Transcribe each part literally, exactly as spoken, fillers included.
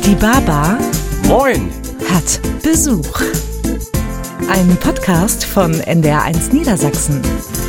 Die Baba Moin! hat Besuch. Ein Podcast von N D R eins Niedersachsen.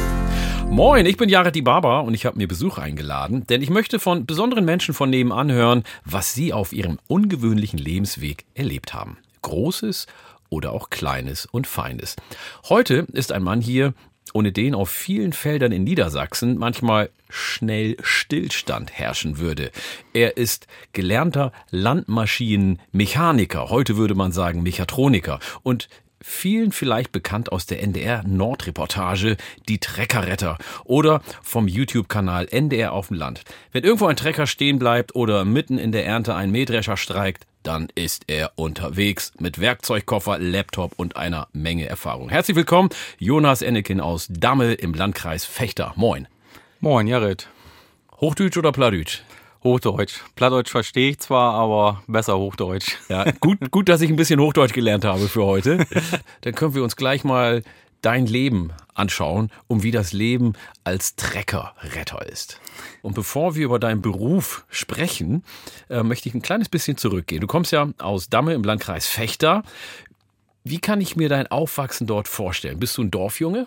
Moin, ich bin Jared die Baba und ich habe mir Besuch eingeladen, denn ich möchte von besonderen Menschen von nebenan hören, was sie auf ihrem ungewöhnlichen Lebensweg erlebt haben. Großes oder auch Kleines und Feines. Heute ist ein Mann hier, ohne den auf vielen Feldern in Niedersachsen manchmal schnell Stillstand herrschen würde. Er ist gelernter Landmaschinenmechaniker, heute würde man sagen Mechatroniker, und vielen vielleicht bekannt aus der N D R-Nordreportage Die Treckerretter oder vom YouTube-Kanal N D R auf dem Land. Wenn irgendwo ein Trecker stehen bleibt oder mitten in der Ernte ein Mähdrescher streikt, dann ist er unterwegs mit Werkzeugkoffer, Laptop und einer Menge Erfahrung. Herzlich willkommen, Jonas Ennekin aus Damme im Landkreis Vechta. Moin. Moin, Jared. Hochdeutsch oder Plattdeutsch? Hochdeutsch. Plattdeutsch verstehe ich zwar, aber besser Hochdeutsch. Ja, gut, gut, dass ich ein bisschen Hochdeutsch gelernt habe für heute. Dann können wir uns gleich mal dein Leben anschauen, um wie das Leben als Treckerretter ist. Und bevor wir über deinen Beruf sprechen, äh, möchte ich ein kleines bisschen zurückgehen. Du kommst ja aus Damme im Landkreis Vechta. Wie kann ich mir dein Aufwachsen dort vorstellen? Bist du ein Dorfjunge?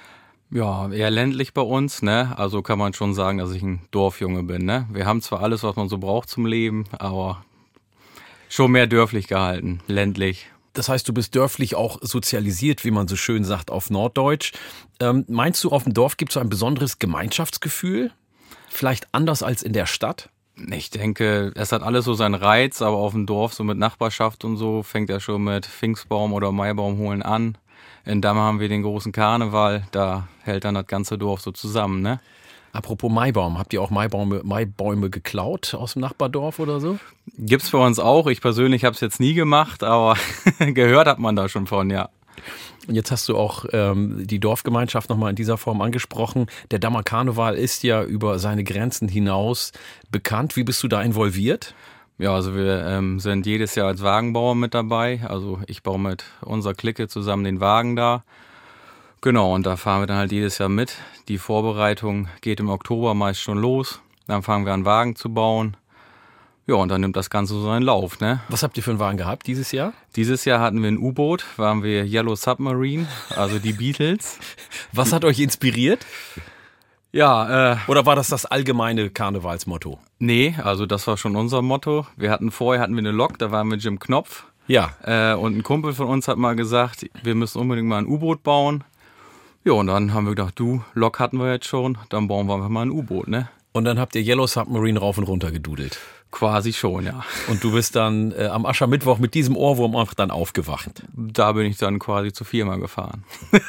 Ja, eher ländlich bei uns, ne? Also kann man schon sagen, dass ich ein Dorfjunge bin, ne? Wir haben zwar alles, was man so braucht zum Leben, aber schon mehr dörflich gehalten, ländlich. Das heißt, du bist dörflich auch sozialisiert, wie man so schön sagt, auf Norddeutsch. Ähm, meinst du, auf dem Dorf gibt es so ein besonderes Gemeinschaftsgefühl? Vielleicht anders als in der Stadt? Ich denke, es hat alles so seinen Reiz, aber auf dem Dorf, so mit Nachbarschaft und so, fängt ja schon mit Pfingstbaum oder Maibaum holen an. In Damme haben wir den großen Karneval, da hält dann das ganze Dorf so zusammen, ne? Apropos Maibaum, habt ihr auch Maibäume, Maibäume geklaut aus dem Nachbardorf oder so? Gibt's bei uns auch. Ich persönlich habe es jetzt nie gemacht, aber gehört hat man da schon von, ja. Und jetzt hast du auch ähm, die Dorfgemeinschaft nochmal in dieser Form angesprochen. Der Dammer Karneval ist ja über seine Grenzen hinaus bekannt. Wie bist du da involviert? Ja, also wir ähm, sind jedes Jahr als Wagenbauer mit dabei. Also ich baue mit unserer Clique zusammen den Wagen da. Genau, und da fahren wir dann halt jedes Jahr mit. Die Vorbereitung geht im Oktober meist schon los. Dann fangen wir an, Wagen zu bauen. Ja, und dann nimmt das Ganze so seinen Lauf, ne? Was habt ihr für einen Wagen gehabt dieses Jahr? Dieses Jahr hatten wir ein U-Boot, waren wir Yellow Submarine, also die Beatles. Was hat euch inspiriert? Ja, äh... Oder war das das allgemeine Karnevalsmotto? Nee, also das war schon unser Motto. Wir hatten vorher hatten wir eine Lok, da waren wir Jim Knopf. Ja. Äh, und ein Kumpel von uns hat mal gesagt, wir müssen unbedingt mal ein U-Boot bauen. Ja, und dann haben wir gedacht, du, Lok hatten wir jetzt schon, dann bauen wir einfach mal ein U-Boot, ne? Und dann habt ihr Yellow Submarine rauf und runter gedudelt. Quasi schon, ja. Und du bist dann äh, am Aschermittwoch mit diesem Ohrwurm einfach dann aufgewacht. Da bin ich dann quasi zur Firma gefahren.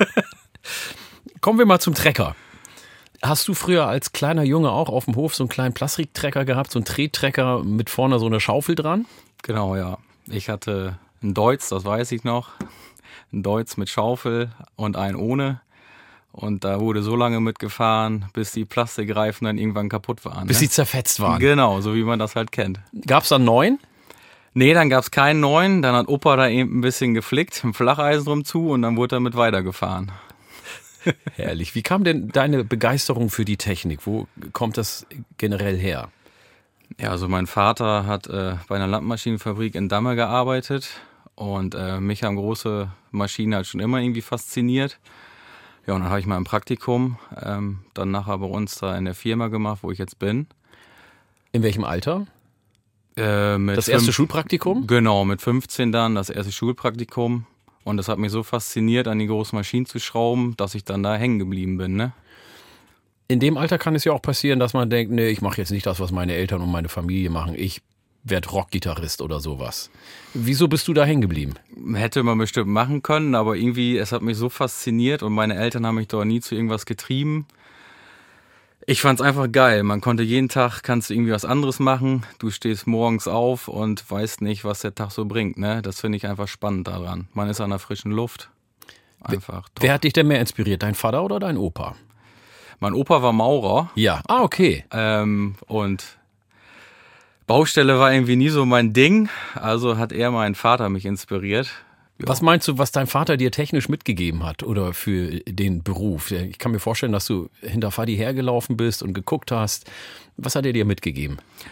Kommen wir mal zum Trecker. Hast du früher als kleiner Junge auch auf dem Hof so einen kleinen Plastiktrecker gehabt, so einen Trettrecker mit vorne so einer Schaufel dran? Genau, ja. Ich hatte einen Deutz, das weiß ich noch. Einen Deutz mit Schaufel und einen ohne. Und da wurde so lange mitgefahren, bis die Plastikreifen dann irgendwann kaputt waren. Bis ne? sie zerfetzt waren? Genau, so wie man das halt kennt. Gab's dann neuen? Nee, dann gab's keinen neuen. Dann hat Opa da eben ein bisschen geflickt, ein Flacheisen drum zu und dann wurde damit weitergefahren. Herrlich. Wie kam denn deine Begeisterung für die Technik? Wo kommt das generell her? Ja, also mein Vater hat äh, bei einer Landmaschinenfabrik in Damme gearbeitet und äh, mich haben große Maschinen halt schon immer irgendwie fasziniert. Ja, und dann habe ich mal ein Praktikum ähm, dann nachher bei uns da in der Firma gemacht, wo ich jetzt bin. In welchem Alter? Äh, mit Das erste fünf, Schulpraktikum? Genau, mit fünfzehn dann das erste Schulpraktikum. Und das hat mich so fasziniert, an die großen Maschinen zu schrauben, dass ich dann da hängen geblieben bin, ne? In dem Alter kann es ja auch passieren, dass man denkt, nee, ich mache jetzt nicht das, was meine Eltern und meine Familie machen. Ich werde Rockgitarrist oder sowas. Wieso bist du da hängen geblieben? Hätte man bestimmt machen können, aber irgendwie, es hat mich so fasziniert und meine Eltern haben mich doch nie zu irgendwas getrieben. Ich fand's einfach geil. Man konnte jeden Tag, kannst du irgendwie was anderes machen. Du stehst morgens auf und weißt nicht, was der Tag so bringt, ne? Das finde ich einfach spannend daran. Man ist an der frischen Luft. Einfach top. Wer hat dich denn mehr inspiriert, dein Vater oder dein Opa? Mein Opa war Maurer. Ja, ah, okay. Ähm, und Baustelle war irgendwie nie so mein Ding. Also hat eher mein Vater mich inspiriert. Ja. Was meinst du, was dein Vater dir technisch mitgegeben hat oder für den Beruf? Ich kann mir vorstellen, dass du hinter Vati hergelaufen bist und geguckt hast. Was hat er dir mitgegeben?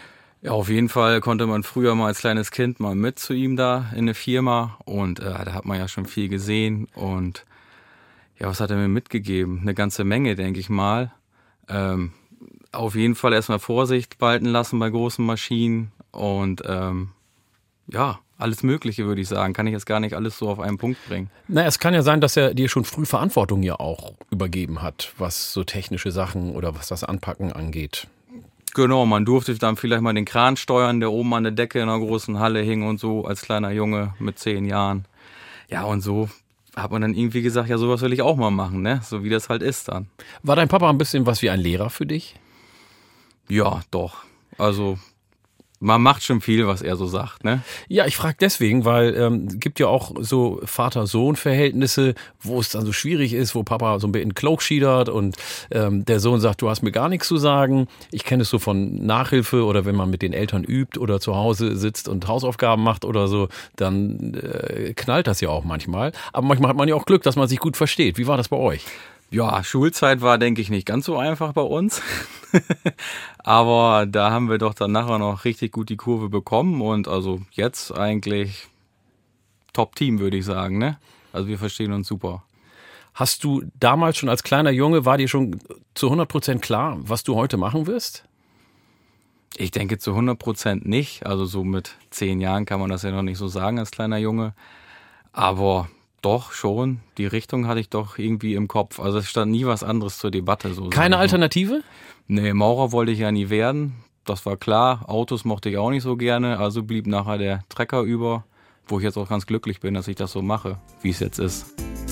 Ja, auf jeden Fall konnte man früher mal als kleines Kind mal mit zu ihm da in eine Firma und äh, da hat man ja schon viel gesehen und ja, was hat er mir mitgegeben? Eine ganze Menge, denke ich mal. Ähm, auf jeden Fall erstmal Vorsicht walten lassen bei großen Maschinen und ähm, ja, alles Mögliche, würde ich sagen. Kann ich jetzt gar nicht alles so auf einen Punkt bringen. Na, es kann ja sein, dass er dir schon früh Verantwortung ja auch übergeben hat, was so technische Sachen oder was das Anpacken angeht. Genau, man durfte dann vielleicht mal den Kran steuern, der oben an der Decke in einer großen Halle hing und so, als kleiner Junge mit zehn Jahren. Ja, und so hat man dann irgendwie gesagt, ja, sowas will ich auch mal machen, ne? So wie das halt ist dann. War dein Papa ein bisschen was wie ein Lehrer für dich? Ja, doch. Also man macht schon viel, was er so sagt, ne? Ja, ich frage deswegen, weil ähm, gibt ja auch so Vater-Sohn-Verhältnisse, wo es dann so schwierig ist, wo Papa so ein bisschen Cloak schiedert und ähm, der Sohn sagt, du hast mir gar nichts zu sagen. Ich kenne es so von Nachhilfe oder wenn man mit den Eltern übt oder zu Hause sitzt und Hausaufgaben macht oder so, dann äh, knallt das ja auch manchmal. Aber manchmal hat man ja auch Glück, dass man sich gut versteht. Wie war das bei euch? Ja, Schulzeit war, denke ich, nicht ganz so einfach bei uns. Aber da haben wir doch dann nachher noch richtig gut die Kurve bekommen. Und also jetzt eigentlich Top-Team, würde ich sagen, ne? Also wir verstehen uns super. Hast du damals schon als kleiner Junge, war dir schon zu hundert Prozent klar, was du heute machen wirst? Ich denke zu hundert Prozent nicht. Also so mit zehn Jahren kann man das ja noch nicht so sagen als kleiner Junge. Aber doch, schon. Die Richtung hatte ich doch irgendwie im Kopf. Also es stand nie was anderes zur Debatte. So Keine Alternative? Nee, Maurer wollte ich ja nie werden. Das war klar. Autos mochte ich auch nicht so gerne. Also blieb nachher der Trecker über, wo ich jetzt auch ganz glücklich bin, dass ich das so mache, wie es jetzt ist.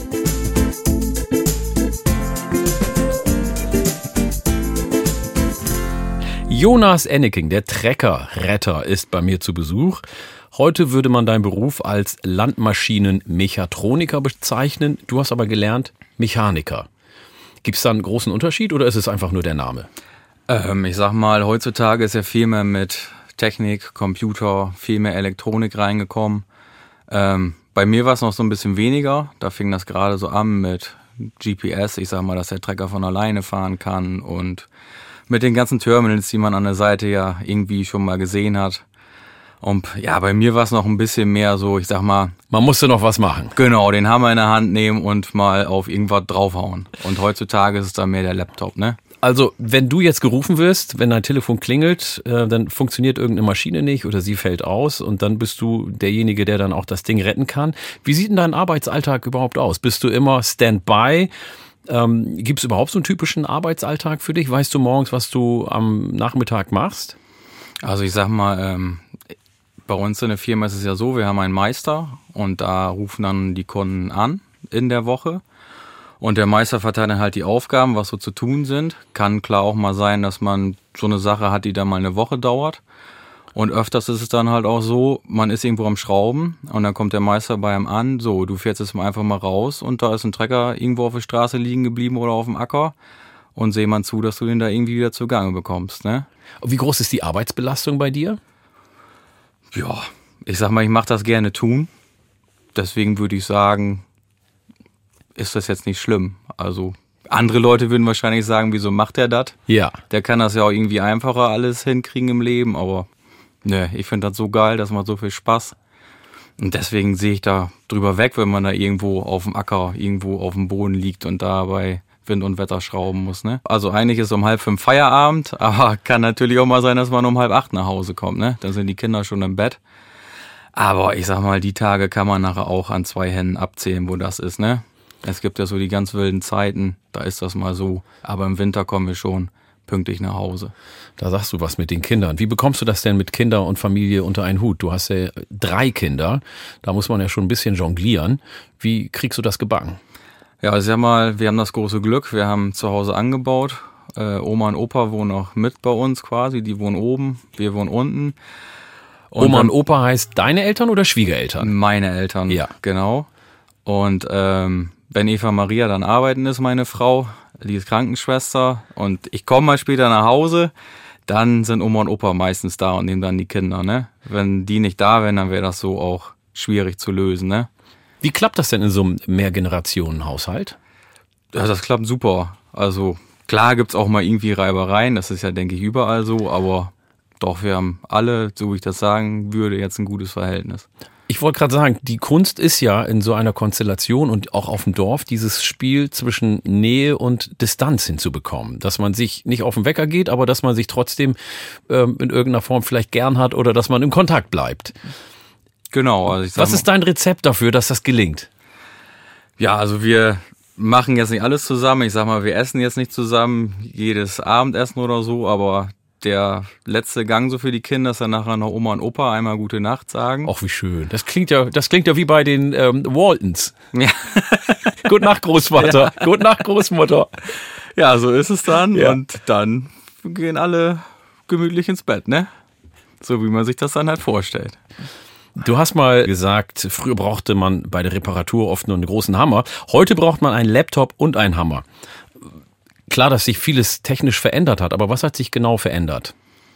Jonas Enneking, der Treckerretter, ist bei mir zu Besuch. Heute würde man deinen Beruf als Landmaschinenmechatroniker bezeichnen. Du hast aber gelernt Mechaniker. Gibt es da einen großen Unterschied oder ist es einfach nur der Name? Ähm, ich sag mal, heutzutage ist ja viel mehr mit Technik, Computer, viel mehr Elektronik reingekommen. Ähm, bei mir war es noch so ein bisschen weniger. Da fing das gerade so an mit G P S. Ich sag mal, dass der Trecker von alleine fahren kann und mit den ganzen Terminals, die man an der Seite ja irgendwie schon mal gesehen hat. Und ja, bei mir war es noch ein bisschen mehr so, ich sag mal... Man musste noch was machen. Genau, den Hammer in der Hand nehmen und mal auf irgendwas draufhauen. Und heutzutage ist es dann mehr der Laptop, ne? Also, wenn du jetzt gerufen wirst, wenn dein Telefon klingelt, äh, dann funktioniert irgendeine Maschine nicht oder sie fällt aus und dann bist du derjenige, der dann auch das Ding retten kann. Wie sieht denn dein Arbeitsalltag überhaupt aus? Bist du immer Standby? Ähm, gibt es überhaupt so einen typischen Arbeitsalltag für dich? Weißt du morgens, was du am Nachmittag machst? Also ich sag mal, ähm, bei uns in der Firma ist es ja so, wir haben einen Meister und da rufen dann die Kunden an in der Woche. Und der Meister verteilt dann halt die Aufgaben, was so zu tun sind. Kann klar auch mal sein, dass man so eine Sache hat, die dann mal eine Woche dauert. Und öfters ist es dann halt auch so, man ist irgendwo am Schrauben und dann kommt der Meister bei einem an, so, du fährst jetzt mal einfach mal raus und da ist ein Trecker irgendwo auf der Straße liegen geblieben oder auf dem Acker und seh mal zu, dass du den da irgendwie wieder zugange bekommst, ne? Wie groß ist die Arbeitsbelastung bei dir? Ja, ich sag mal, ich mache das gerne tun. Deswegen würde ich sagen, ist das jetzt nicht schlimm. Also andere Leute würden wahrscheinlich sagen, wieso macht der das? Ja. Der kann das ja auch irgendwie einfacher alles hinkriegen im Leben, aber ne, ich finde das so geil, das macht so viel Spaß. Und deswegen sehe ich da drüber weg, wenn man da irgendwo auf dem Acker, irgendwo auf dem Boden liegt und da bei Wind und Wetter schrauben muss, ne? Also eigentlich ist um halb fünf Feierabend, aber kann natürlich auch mal sein, dass man um halb acht nach Hause kommt, ne? Dann sind die Kinder schon im Bett. Aber ich sag mal, die Tage kann man nachher auch an zwei Händen abzählen, wo das ist, ne? Es gibt ja so die ganz wilden Zeiten, da ist das mal so. Aber im Winter kommen wir schon pünktlich nach Hause. Da sagst du was mit den Kindern. Wie bekommst du das denn mit Kinder und Familie unter einen Hut? Du hast ja drei Kinder, da muss man ja schon ein bisschen jonglieren. Wie kriegst du das gebacken? Ja, also sag mal, wir haben das große Glück, wir haben zu Hause angebaut. Äh, Oma und Opa wohnen auch mit bei uns quasi, die wohnen oben, wir wohnen unten. Und Oma und Opa heißt deine Eltern oder Schwiegereltern? Meine Eltern, ja. Genau. Und ähm, wenn Eva Maria dann arbeiten ist, meine Frau, die ist Krankenschwester und ich komme mal später nach Hause, dann sind Oma und Opa meistens da und nehmen dann die Kinder, ne? Wenn die nicht da wären, dann wäre das so auch schwierig zu lösen, ne? Wie klappt das denn in so einem Mehrgenerationen-Haushalt? Ja, das klappt super. Also klar gibt's auch mal irgendwie Reibereien, das ist ja, denke ich, überall so, aber doch, wir haben alle, so wie ich das sagen würde, jetzt ein gutes Verhältnis. Ich wollte gerade sagen, die Kunst ist ja in so einer Konstellation und auch auf dem Dorf dieses Spiel zwischen Nähe und Distanz hinzubekommen. Dass man sich nicht auf den Wecker geht, aber dass man sich trotzdem ähm, in irgendeiner Form vielleicht gern hat oder dass man im Kontakt bleibt. Genau. Also ich sag Was mal, ist dein Rezept dafür, dass das gelingt? Ja, also wir machen jetzt nicht alles zusammen. Ich sag mal, wir essen jetzt nicht zusammen jedes Abendessen oder so, aber der letzte Gang so für die Kinder ist dann nachher noch Oma und Opa einmal gute Nacht sagen. Ach, wie schön. Das klingt ja, das klingt ja wie bei den ähm, Waltons. Ja. Gute Nacht, Großvater. Ja. Gute Nacht, Großmutter. Ja, so ist es dann. Ja. Und dann gehen alle gemütlich ins Bett, ne? So wie man sich das dann halt vorstellt. Du hast mal gesagt, früher brauchte man bei der Reparatur oft nur einen großen Hammer. Heute braucht man einen Laptop und einen Hammer. Klar, dass sich vieles technisch verändert hat, aber was hat sich genau verändert?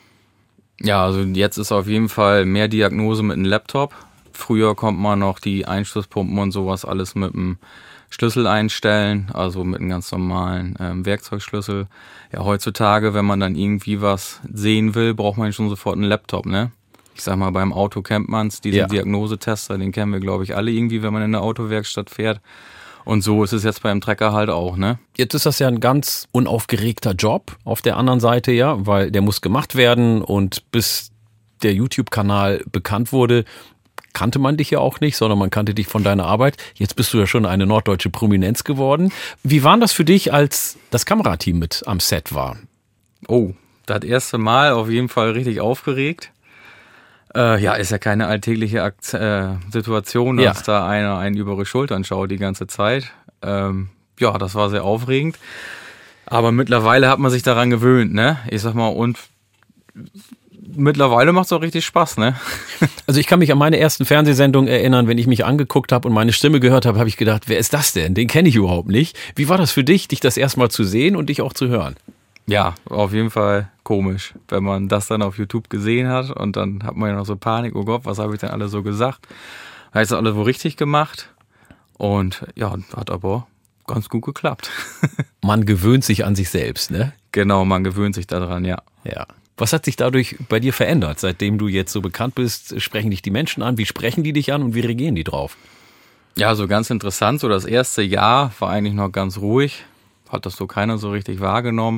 Ja, also jetzt ist auf jeden Fall mehr Diagnose mit einem Laptop. Früher konnte man noch die Einschlusspumpen und sowas alles mit einem Schlüssel einstellen, also mit einem ganz normalen ähm, Werkzeugschlüssel. Ja, heutzutage, wenn man dann irgendwie was sehen will, braucht man schon sofort einen Laptop, ne? Ich sag mal, beim Auto kennt man's, diesen Ja. Diagnosetester, den kennen wir, glaube ich, alle irgendwie, wenn man in eine Autowerkstatt fährt. Und so ist es jetzt beim Trecker halt auch, ne? Jetzt ist das ja ein ganz unaufgeregter Job auf der anderen Seite, ja, weil der muss gemacht werden und bis der YouTube-Kanal bekannt wurde, kannte man dich ja auch nicht, sondern man kannte dich von deiner Arbeit. Jetzt bist du ja schon eine norddeutsche Prominenz geworden. Wie war das für dich, als das Kamerateam mit am Set war? Oh, das erste Mal auf jeden Fall richtig aufgeregt. Äh, ja, ist ja keine alltägliche Akt- äh, Situation, dass Ja. da einer einen über die Schultern schaut die ganze Zeit. Ähm, ja, das war sehr aufregend. Aber mittlerweile hat man sich daran gewöhnt, ne? Ich sag mal, und mittlerweile macht es auch richtig Spaß, ne? Also ich kann mich an meine ersten Fernsehsendungen erinnern, wenn ich mich angeguckt habe und meine Stimme gehört habe, habe ich gedacht, wer ist das denn? Den kenne ich überhaupt nicht. Wie war das für dich, dich das erstmal zu sehen und dich auch zu hören? Ja, auf jeden Fall komisch, wenn man das dann auf YouTube gesehen hat und dann hat man ja noch so Panik, oh Gott, was habe ich denn alle so gesagt? Habe ich das alles wohl richtig gemacht? Und ja, hat aber ganz gut geklappt. Man gewöhnt sich an sich selbst, ne? Genau, man gewöhnt sich daran, ja. Ja. Was hat sich dadurch bei dir verändert? Seitdem du jetzt so bekannt bist, sprechen dich die Menschen an? Wie sprechen die dich an und wie reagieren die drauf? Ja, so ganz interessant, so das erste Jahr war eigentlich noch ganz ruhig, hat das so keiner so richtig wahrgenommen.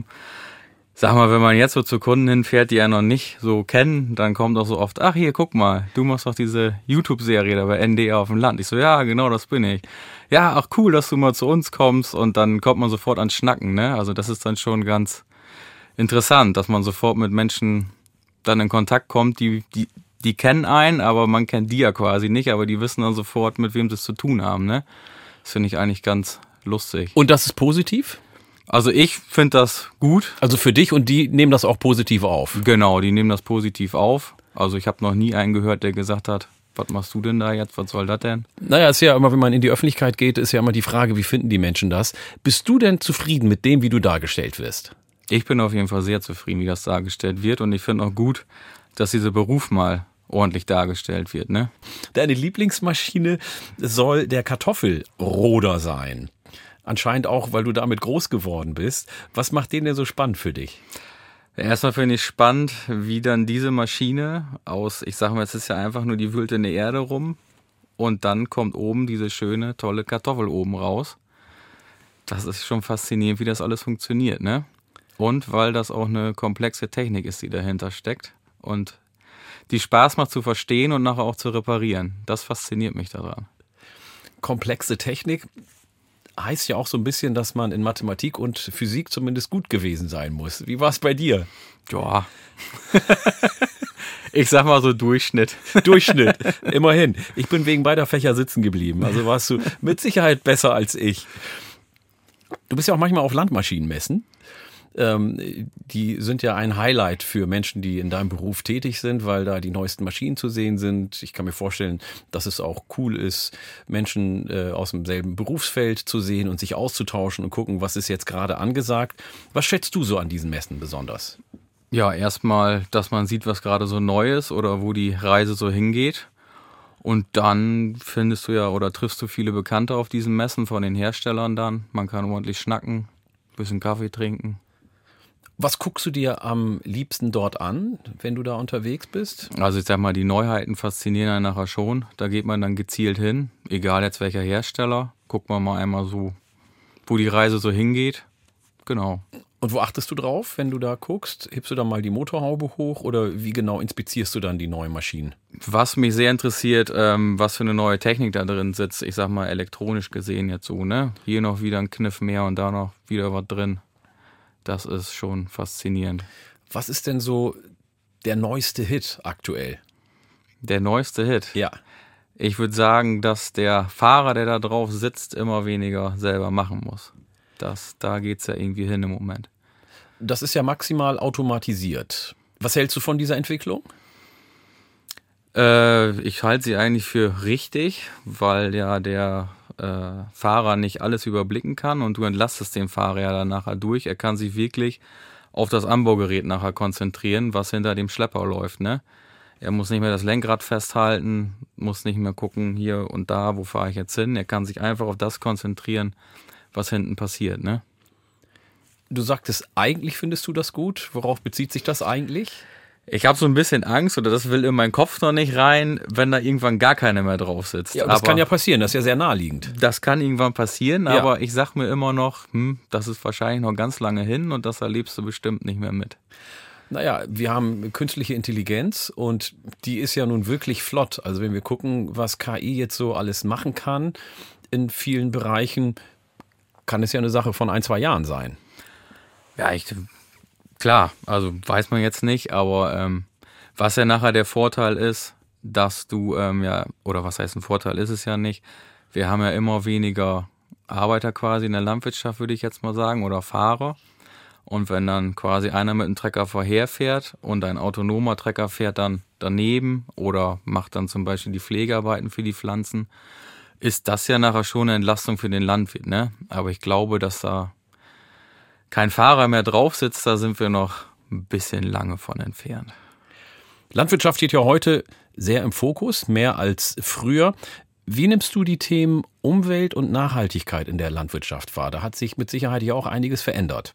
Sag mal, wenn man jetzt so zu Kunden hinfährt, die ja noch nicht so kennen, dann kommt auch so oft, ach hier, guck mal, du machst doch diese YouTube-Serie da bei N D R auf dem Land. Ich so, ja, genau, das bin ich. Ja, ach cool, dass du mal zu uns kommst und dann kommt man sofort ans Schnacken, ne? Also das ist dann schon ganz interessant, dass man sofort mit Menschen dann in Kontakt kommt, die, die, die kennen einen, aber man kennt die ja quasi nicht, aber die wissen dann sofort, mit wem sie es zu tun haben, ne? Das finde ich eigentlich ganz lustig. Und das ist positiv? Also ich finde das gut. Also für dich und die nehmen das auch positiv auf? Genau, die nehmen das positiv auf. Also ich habe noch nie einen gehört, der gesagt hat, was machst du denn da jetzt, was soll das denn? Naja, ist ja immer, wenn man in die Öffentlichkeit geht, ist ja immer die Frage, wie finden die Menschen das? Bist du denn zufrieden mit dem, wie du dargestellt wirst? Ich bin auf jeden Fall sehr zufrieden, wie das dargestellt wird und ich finde auch gut, dass dieser Beruf mal ordentlich dargestellt wird, ne? Deine Lieblingsmaschine soll der Kartoffelroder sein. Anscheinend auch, weil du damit groß geworden bist. Was macht den denn so spannend für dich? Erstmal finde ich spannend, wie dann diese Maschine aus, ich sag mal, es ist ja einfach nur die wühlt in der Erde rum und dann kommt oben diese schöne, tolle Kartoffel oben raus. Das ist schon faszinierend, wie das alles funktioniert, ne? Und weil das auch eine komplexe Technik ist, die dahinter steckt und die Spaß macht zu verstehen und nachher auch zu reparieren. Das fasziniert mich daran. Komplexe Technik heißt ja auch so ein bisschen, dass man in Mathematik und Physik zumindest gut gewesen sein muss. Wie war es bei dir? Ja. Ich sag mal so Durchschnitt. Durchschnitt, immerhin. Ich bin wegen beider Fächer sitzen geblieben. Also warst du mit Sicherheit besser als ich. Du bist ja auch manchmal auf Landmaschinenmessen. Ähm, die sind ja ein Highlight für Menschen, die in deinem Beruf tätig sind, weil da die neuesten Maschinen zu sehen sind. Ich kann mir vorstellen, dass es auch cool ist, Menschen äh, aus demselben Berufsfeld zu sehen und sich auszutauschen und gucken, was ist jetzt gerade angesagt. Was schätzt du so an diesen Messen besonders? Ja, erstmal, dass man sieht, was gerade so neu ist oder wo die Reise so hingeht. Und dann findest du ja oder triffst du viele Bekannte auf diesen Messen von den Herstellern dann. Man kann ordentlich schnacken, bisschen Kaffee trinken. Was guckst du dir am liebsten dort an, wenn du da unterwegs bist? Also ich sag mal, die Neuheiten faszinieren einen nachher schon. Da geht man dann gezielt hin, egal jetzt welcher Hersteller. Guckt man mal einmal so, wo die Reise so hingeht. Genau. Und wo achtest du drauf, wenn du da guckst? Hebst du da mal die Motorhaube hoch oder wie genau inspizierst du dann die neuen Maschinen? Was mich sehr interessiert, ähm, was für eine neue Technik da drin sitzt, ich sag mal elektronisch gesehen jetzt so, ne? Hier noch wieder ein Kniff mehr und da noch wieder was drin. Das ist schon faszinierend. Was ist denn so der neueste Hit aktuell? Der neueste Hit? Ja. Ich würde sagen, dass der Fahrer, der da drauf sitzt, immer weniger selber machen muss. Das, da geht es ja irgendwie hin im Moment. Das ist ja maximal automatisiert. Was hältst du von dieser Entwicklung? Äh, ich halte sie eigentlich für richtig, weil ja der äh, Fahrer nicht alles überblicken kann und du entlastest den Fahrer ja dann nachher durch. Er kann sich wirklich auf das Anbaugerät nachher konzentrieren, was hinter dem Schlepper läuft, ne? Er muss nicht mehr das Lenkrad festhalten, muss nicht mehr gucken, hier und da, wo fahre ich jetzt hin. Er kann sich einfach auf das konzentrieren, was hinten passiert, ne? Du sagtest, eigentlich findest du das gut. Worauf bezieht sich das eigentlich? Ich habe so ein bisschen Angst, oder das will in meinen Kopf noch nicht rein, wenn da irgendwann gar keiner mehr drauf sitzt. Ja, das aber kann ja passieren, das ist ja sehr naheliegend. Das kann irgendwann passieren, Ja. aber ich sag mir immer noch, hm, das ist wahrscheinlich noch ganz lange hin und das erlebst du bestimmt nicht mehr mit. Naja, wir haben künstliche Intelligenz und die ist ja nun wirklich flott. Also wenn wir gucken, was K I jetzt so alles machen kann in vielen Bereichen, kann es ja eine Sache von ein, zwei Jahren sein. Ja, ich, klar, also weiß man jetzt nicht, aber ähm, was ja nachher der Vorteil ist, dass du, ähm, ja, oder was heißt ein Vorteil ist es ja nicht, wir haben ja immer weniger Arbeiter quasi in der Landwirtschaft, würde ich jetzt mal sagen, oder Fahrer. Und wenn dann quasi einer mit einem Trecker vorherfährt und ein autonomer Trecker fährt dann daneben oder macht dann zum Beispiel die Pflegearbeiten für die Pflanzen, ist das ja nachher schon eine Entlastung für den Landwirt, ne? Aber ich glaube, dass da kein Fahrer mehr drauf sitzt, da sind wir noch ein bisschen lange von entfernt. Landwirtschaft steht ja heute sehr im Fokus, mehr als früher. Wie nimmst du die Themen Umwelt und Nachhaltigkeit in der Landwirtschaft wahr? Da hat sich mit Sicherheit ja auch einiges verändert.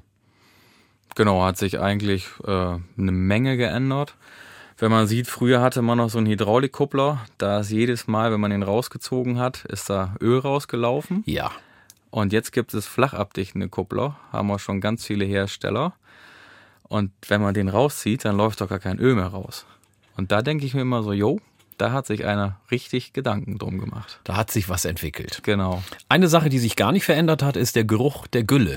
Genau, hat sich eigentlich äh, eine Menge geändert. Wenn man sieht, früher hatte man noch so einen Hydraulikkuppler, da ist jedes Mal, wenn man den rausgezogen hat, ist da Öl rausgelaufen. Ja. Und jetzt gibt es flachabdichtende Kuppler, haben wir schon ganz viele Hersteller. Und wenn man den rauszieht, dann läuft doch gar kein Öl mehr raus. Und da denke ich mir immer so, jo, da hat sich einer richtig Gedanken drum gemacht. Da hat sich was entwickelt. Genau. Eine Sache, die sich gar nicht verändert hat, ist der Geruch der Gülle.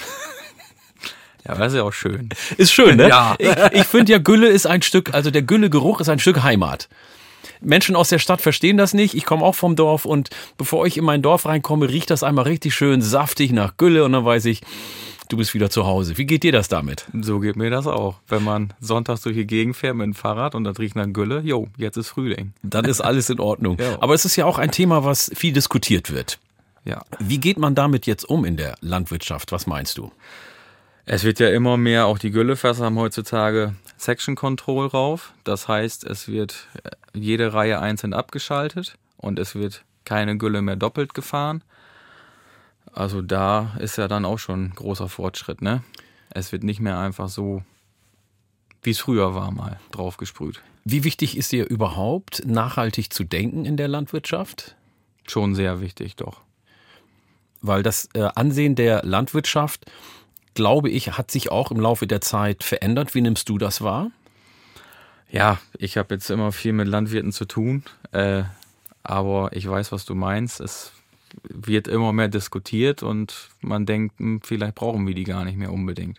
Ja, das ist ja auch schön. Ist schön, ne? Ja. Ich, ich finde ja, Gülle ist ein Stück, also der Güllegeruch ist ein Stück Heimat. Menschen aus der Stadt verstehen das nicht. Ich komme auch vom Dorf und bevor ich in mein Dorf reinkomme, riecht das einmal richtig schön saftig nach Gülle und dann weiß ich, du bist wieder zu Hause. Wie geht dir das damit? So geht mir das auch. Wenn man sonntags durch die Gegend fährt mit dem Fahrrad und das riecht nach Gülle, jo, jetzt ist Frühling. Dann ist alles in Ordnung. Ja. Aber es ist ja auch ein Thema, was viel diskutiert wird. Ja. Wie geht man damit jetzt um in der Landwirtschaft? Was meinst du? Es wird ja immer mehr, auch die Güllefässer haben heutzutage Section Control rauf. Das heißt, es wird jede Reihe einzeln abgeschaltet und es wird keine Gülle mehr doppelt gefahren. Also da ist ja dann auch schon ein großer Fortschritt, ne? Es wird nicht mehr einfach so, wie es früher war, mal drauf gesprüht. Wie wichtig ist dir überhaupt, nachhaltig zu denken in der Landwirtschaft? Schon sehr wichtig, doch. Weil das äh, Ansehen der Landwirtschaft, glaube ich, hat sich auch im Laufe der Zeit verändert. Wie nimmst du das wahr? Ja, ich habe jetzt immer viel mit Landwirten zu tun, äh, aber ich weiß, was du meinst. Es wird immer mehr diskutiert und man denkt, hm, vielleicht brauchen wir die gar nicht mehr unbedingt.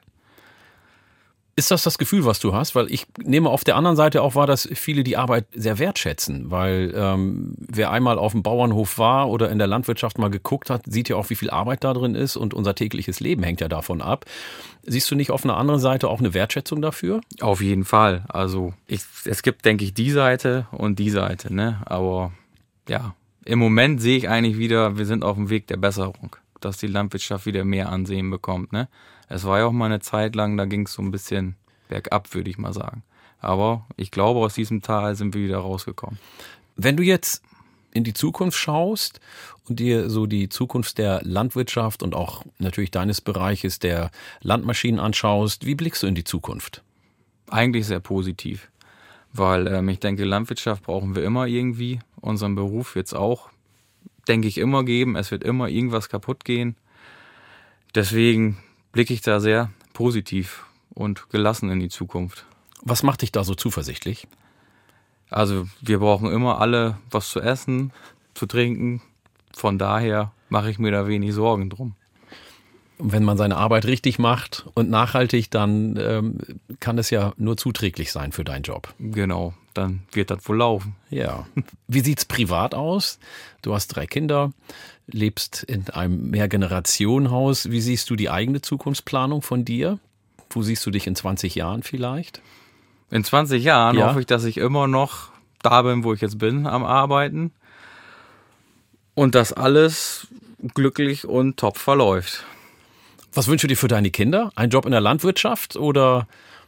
Ist das das Gefühl, was du hast? Weil ich nehme auf der anderen Seite auch wahr, dass viele die Arbeit sehr wertschätzen, weil ähm, wer einmal auf dem Bauernhof war oder in der Landwirtschaft mal geguckt hat, sieht ja auch, wie viel Arbeit da drin ist und unser tägliches Leben hängt ja davon ab. Siehst du nicht auf einer anderen Seite auch eine Wertschätzung dafür? Auf jeden Fall. Also ich, es gibt, denke ich, die Seite und die Seite, ne? Aber ja, im Moment sehe ich eigentlich wieder, wir sind auf dem Weg der Besserung, dass die Landwirtschaft wieder mehr Ansehen bekommt, ne? Es war ja auch mal eine Zeit lang, da ging es so ein bisschen bergab, würde ich mal sagen. Aber ich glaube, aus diesem Tal sind wir wieder rausgekommen. Wenn du jetzt in die Zukunft schaust und dir so die Zukunft der Landwirtschaft und auch natürlich deines Bereiches der Landmaschinen anschaust, wie blickst du in die Zukunft? Eigentlich sehr positiv, weil ähm, ich denke, Landwirtschaft brauchen wir immer irgendwie. Unseren Beruf wird es auch, denke ich, immer geben. Es wird immer irgendwas kaputt gehen. Deswegen blicke ich da sehr positiv und gelassen in die Zukunft. Was macht dich da so zuversichtlich? Also wir brauchen immer alle was zu essen, zu trinken. Von daher mache ich mir da wenig Sorgen drum. Wenn man seine Arbeit richtig macht und nachhaltig, dann ähm, kann es ja nur zuträglich sein für deinen Job. Genau, dann wird das wohl laufen. Ja. Wie sieht's privat aus? Du hast drei Kinder, lebst in einem Mehrgenerationenhaus. Wie siehst du die eigene Zukunftsplanung von dir? Wo siehst du dich in zwanzig Jahren vielleicht? In zwanzig Jahren Ja. hoffe ich, dass ich immer noch da bin, wo ich jetzt bin, am Arbeiten. Und dass alles glücklich und top verläuft. Was wünschst du dir für deine Kinder? Ein Job in der Landwirtschaft oder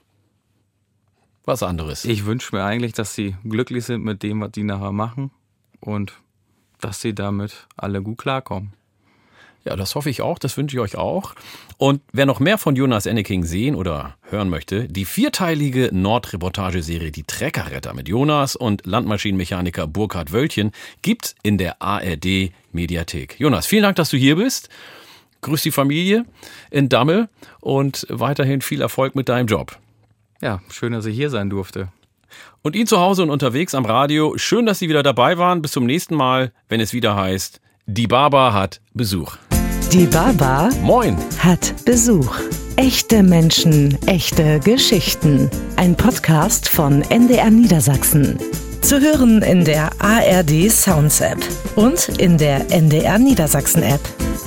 was anderes? Ich wünsche mir eigentlich, dass sie glücklich sind mit dem, was die nachher machen. Und dass sie damit alle gut klarkommen. Ja, das hoffe ich auch, das wünsche ich euch auch. Und wer noch mehr von Jonas Enneking sehen oder hören möchte, die vierteilige Nordreportageserie Die Treckerretter mit Jonas und Landmaschinenmechaniker Burkhard Wöltchen gibt's in der A R D Mediathek. Jonas, vielen Dank, dass du hier bist. Grüß die Familie in Damme und weiterhin viel Erfolg mit deinem Job. Ja, schön, dass ich hier sein durfte. Und Ihnen zu Hause und unterwegs am Radio, schön, dass Sie wieder dabei waren. Bis zum nächsten Mal, wenn es wieder heißt, die Baba hat Besuch. Die Baba Moin! hat Besuch. Echte Menschen, echte Geschichten. Ein Podcast von N D R Niedersachsen. Zu hören in der A R D Sounds App und in der N D R Niedersachsen App.